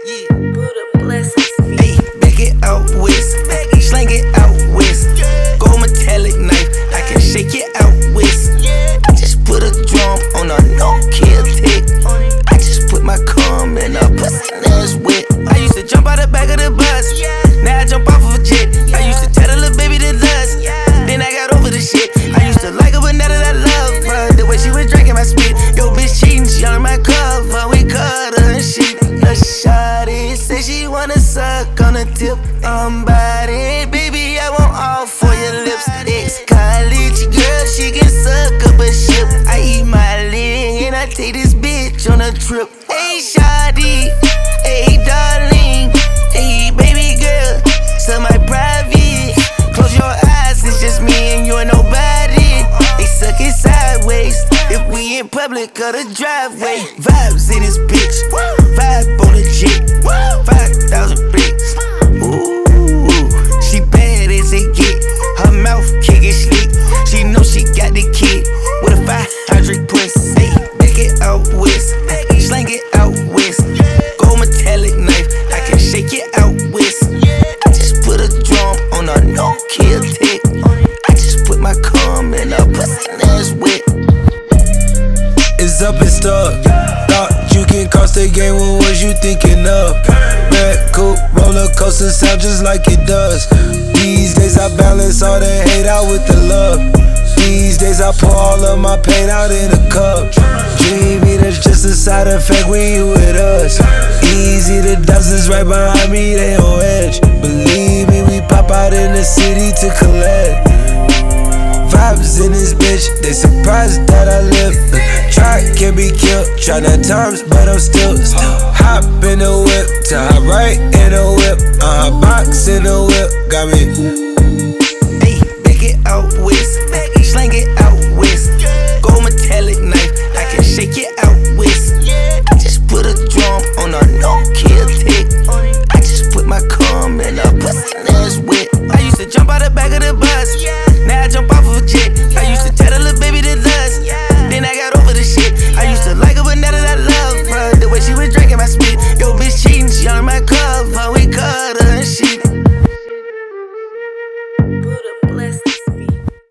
Yeah. Buddha blessings. Ayy, back it out west, slang it out west. Gold metallic knife, I can shake it out west. I just put a drum on a no-kill tick. I just put my cum in a pussy now it's wet. I used to jump out the back of the bus, now I jump off of a jet. I used to tell the little baby to lust, then I got over the shit. I used to like her, but now that I love her, the way she was drinking my spit. Yo, bitch cheating, she on my cover, we cut her and shit. The shawty say she wanna suck on the tip. I'm body, baby, I want all for your lips. Ex-college girl, she can suck up a ship. I eat my leg and I take this bitch on a trip. Hey, shawty, hey, darling, hey, baby girl, so my private. Close your eyes, it's just me and you and nobody. They suck it sideways if we in public or the driveway. Vibes in this bitch, vibe on the jet, 5,000 bricks. Ooh, she bad as it get. Her mouth kickin' slick. She know she got the kid with a 500 puss. Hey, back it out west, slang it out west. Gold metallic knife, I can shake it out west. I just put a drum on a no-kill tick. I just put my cum in a pussy now it's wet. It's up and stuck. Thought you can cross the game, what was you thinking of? Red coupe, roller coaster sound just like it does. These days I balance all the hate out with the love. These days I pour all of my pain out in a cup. Dreamy, that's just a side effect when you with us. Easy, the dozens right behind me, they on edge. Believe me, we pop out in the city to collect. Vibes in this bitch, they surprised that I live. Try can be killed, try nine times, but I'm still hop in the whip, to hop right in the whip, box in the whip, got me